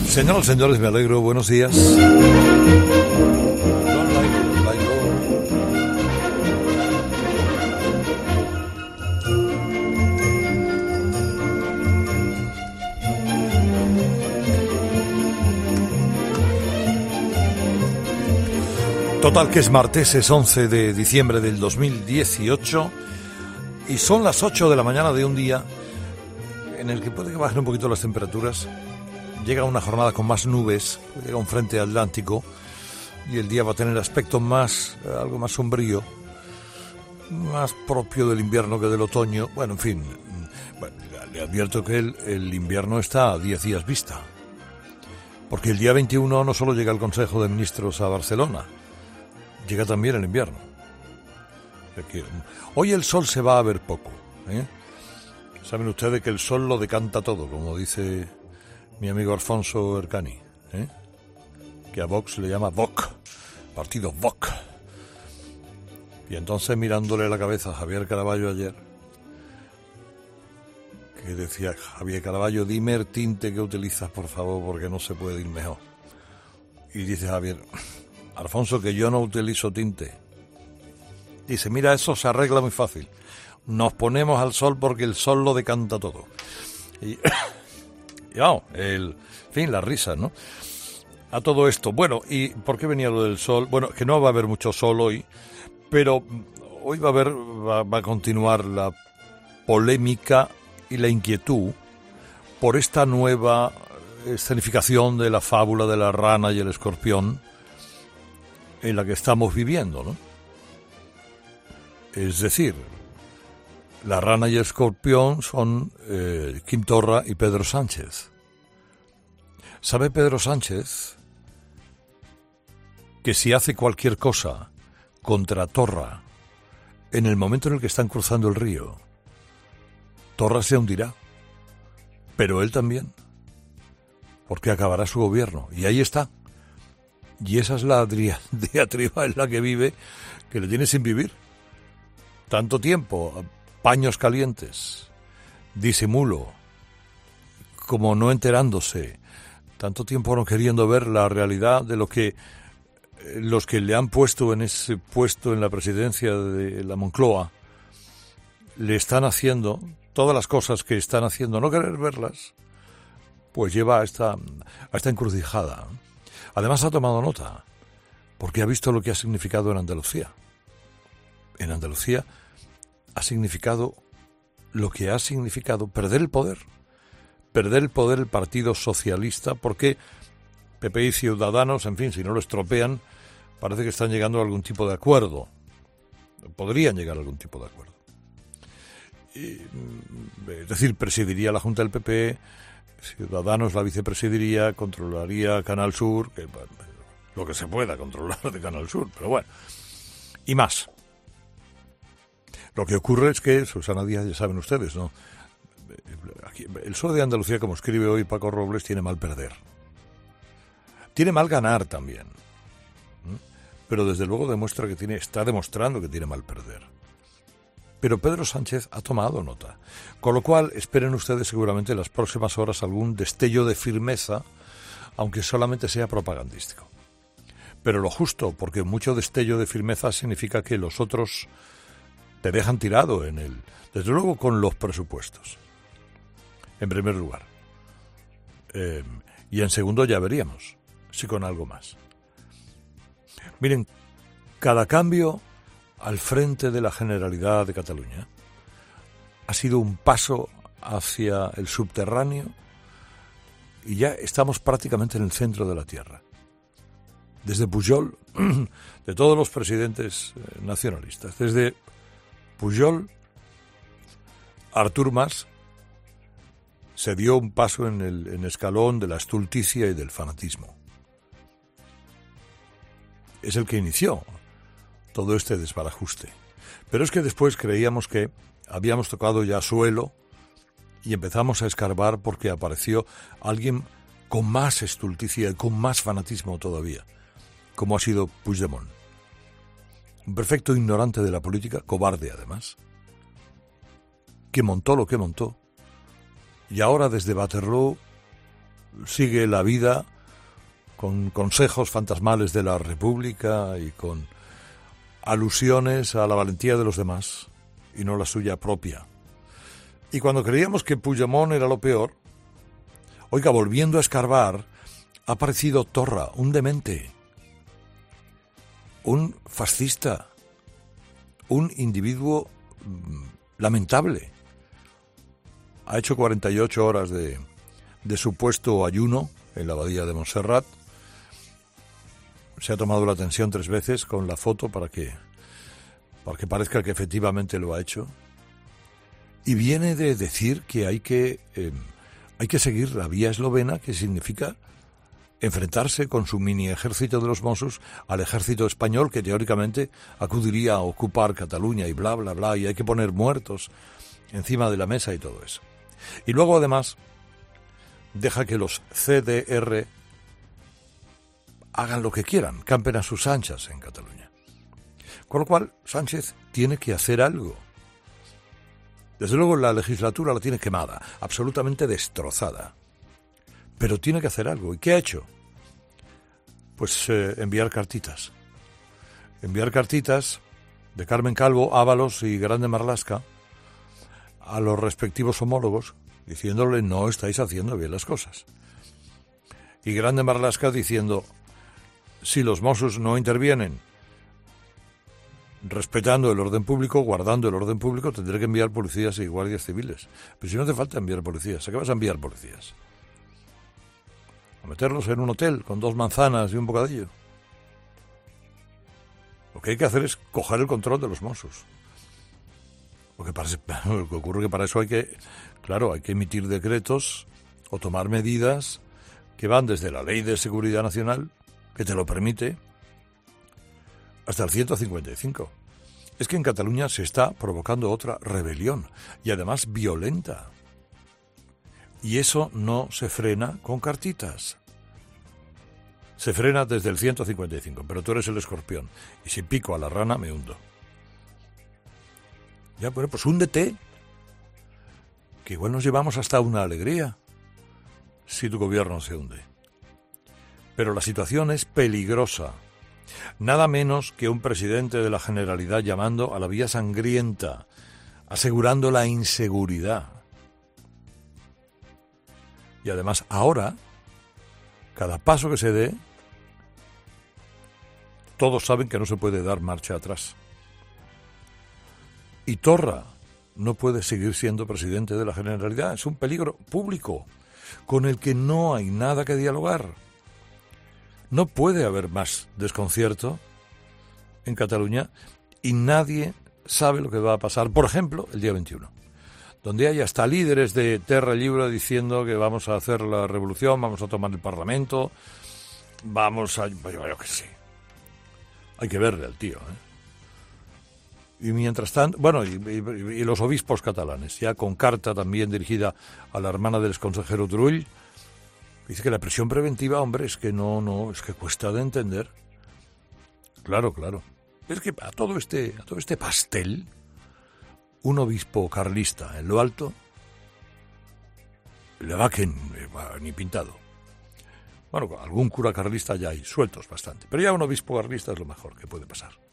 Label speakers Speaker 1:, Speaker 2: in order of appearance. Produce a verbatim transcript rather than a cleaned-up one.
Speaker 1: Señoras y señores, me alegro, buenos días. Total, que es martes, es once de diciembre del dos mil dieciocho y son las ocho de la mañana de un día en el que puede que bajen un poquito las temperaturas. Llega una jornada con más nubes, llega un frente atlántico y el día va a tener aspecto más, algo más sombrío, más propio del invierno que del otoño. Bueno, en fin, bueno, le advierto que el, el invierno está a diez días vista, porque el día veintiuno no solo llega el Consejo de Ministros a Barcelona, llega también el invierno. Hoy el sol se va a ver poco, ¿eh? Saben ustedes que el sol lo decanta todo, como dice mi amigo Alfonso Ercani, ¿eh? Que a Vox le llama V O C, partido V O C. Y entonces, mirándole la cabeza a Javier Caraballo ayer, que decía: Javier Caraballo, dime el tinte que utilizas, por favor, porque no se puede ir mejor. Y dice Javier: Alfonso, que yo no utilizo tinte. Dice: mira, eso se arregla muy fácil. Nos ponemos al sol porque el sol lo decanta todo. Y, y vamos, el, en fin, las risas, ¿no? A todo esto. Bueno, ¿y por qué venía lo del sol? Bueno, que no va a haber mucho sol hoy, pero hoy va a haber, va, va a continuar la polémica y la inquietud por esta nueva escenificación de la fábula de la rana y el escorpión en la que estamos viviendo, ¿no? Es decir, la rana y el escorpión son eh, Quim Torra y Pedro Sánchez. ¿Sabe Pedro Sánchez que si hace cualquier cosa contra Torra en el momento en el que están cruzando el río, Torra se hundirá? Pero él también, porque acabará su gobierno. Y ahí está. Y esa es la diatriba en la que vive, que le tiene sin vivir. Tanto tiempo, paños calientes, disimulo, como no enterándose, tanto tiempo no queriendo ver la realidad de lo que los que le han puesto en ese puesto en la presidencia de la Moncloa le están haciendo, todas las cosas que están haciendo, no querer verlas, pues lleva a esta, a esta encrucijada. Además ha tomado nota, porque ha visto lo que ha significado en Andalucía. En Andalucía ha significado lo que ha significado perder el poder, perder el poder el Partido Socialista, porque P P y Ciudadanos, en fin, si no lo estropean, parece que están llegando a algún tipo de acuerdo, podrían llegar a algún tipo de acuerdo. Y, es decir, presidiría la Junta del P P, Ciudadanos la vicepresidiría, controlaría Canal Sur, que, lo que se pueda controlar de Canal Sur, pero bueno, y más. Lo que ocurre es que, Susana Díaz, ya saben ustedes, ¿no? Aquí, el P S O E de Andalucía, como escribe hoy Paco Robles, tiene mal perder. Tiene mal ganar también. ¿Mm? Pero desde luego demuestra que tiene, está demostrando que tiene mal perder. Pero Pedro Sánchez ha tomado nota. Con lo cual, esperen ustedes seguramente en las próximas horas algún destello de firmeza, aunque solamente sea propagandístico. Pero lo justo, porque mucho destello de firmeza significa que los otros te dejan tirado en el, desde luego con los presupuestos, en primer lugar. Eh, y en segundo ya veríamos, si con algo más. Miren, cada cambio al frente de la Generalidad de Cataluña ha sido un paso hacia el subterráneo y ya estamos prácticamente en el centro de la tierra. Desde Pujol, de todos los presidentes nacionalistas, desde Pujol, Artur Mas se dio un paso en el en escalón de la estulticia y del fanatismo. Es el que inició todo este desbarajuste. Pero es que después creíamos que habíamos tocado ya suelo y empezamos a escarbar porque apareció alguien con más estulticia y con más fanatismo todavía, como ha sido Puigdemont. Un perfecto ignorante de la política, cobarde además, que montó lo que montó, y ahora desde Waterloo sigue la vida con consejos fantasmales de la República y con alusiones a la valentía de los demás y no la suya propia. Y cuando creíamos que Puigdemont era lo peor, oiga, volviendo a escarbar, ha aparecido Torra, un demente, un fascista, un individuo mmm, lamentable. Ha hecho cuarenta y ocho horas de, de supuesto ayuno en la abadía de Montserrat. Se ha tomado la tensión tres veces con la foto para que, para que parezca que efectivamente lo ha hecho. Y viene de decir que hay que, eh, hay que seguir la vía eslovena, que significa enfrentarse con su mini ejército de los Mossos al ejército español, que teóricamente acudiría a ocupar Cataluña y bla, bla, bla, y hay que poner muertos encima de la mesa y todo eso. Y luego, además, deja que los C D R hagan lo que quieran, campen a sus anchas en Cataluña. Con lo cual, Sánchez tiene que hacer algo. Desde luego la legislatura la tiene quemada, absolutamente destrozada. Pero tiene que hacer algo. ¿Y qué ha hecho? Pues eh, enviar cartitas. Enviar cartitas de Carmen Calvo, Ábalos y Grande Marlaska a los respectivos homólogos, diciéndole no estáis haciendo bien las cosas. Y Grande Marlaska diciendo, si los Mossos no intervienen respetando el orden público, guardando el orden público, tendré que enviar policías y guardias civiles. Pero si no hace falta enviar policías, ¿a qué vas a enviar policías? ¿A meterlos en un hotel con dos manzanas y un bocadillo? Lo que hay que hacer es coger el control de los Mossos. Lo que, parece, lo que ocurre es que para eso hay que, claro, hay que emitir decretos o tomar medidas que van desde la Ley de Seguridad Nacional, que te lo permite, hasta el ciento cincuenta y cinco. Es que en Cataluña se está provocando otra rebelión, y además violenta. Y eso no se frena con cartitas. Se frena desde el ciento cincuenta y cinco, pero tú eres el escorpión, y si pico a la rana me hundo. Ya, bueno, pues húndete, que igual nos llevamos hasta una alegría si tu gobierno se hunde. Pero la situación es peligrosa. Nada menos que un presidente de la Generalidad llamando a la vía sangrienta, asegurando la inseguridad. Y además, ahora, cada paso que se dé, todos saben que no se puede dar marcha atrás. Y Torra no puede seguir siendo presidente de la Generalidad. Es un peligro público con el que no hay nada que dialogar. No puede haber más desconcierto en Cataluña y nadie sabe lo que va a pasar, por ejemplo, el día veintiuno, donde hay hasta líderes de Terra Lliure diciendo que vamos a hacer la revolución, vamos a tomar el Parlamento, vamos a... yo qué sé. Hay que verle al tío, ¿eh? Y mientras tanto, bueno, y, y, y los obispos catalanes, ya con carta también dirigida a la hermana del exconsejero Turull, dice que la prisión preventiva, hombre, es que no, no, es que cuesta de entender. Claro, claro. Es que a todo este, a todo este pastel, un obispo carlista en lo alto, le va que ni pintado. Bueno, algún cura carlista ya hay, sueltos bastante. Pero ya un obispo carlista es lo mejor que puede pasar.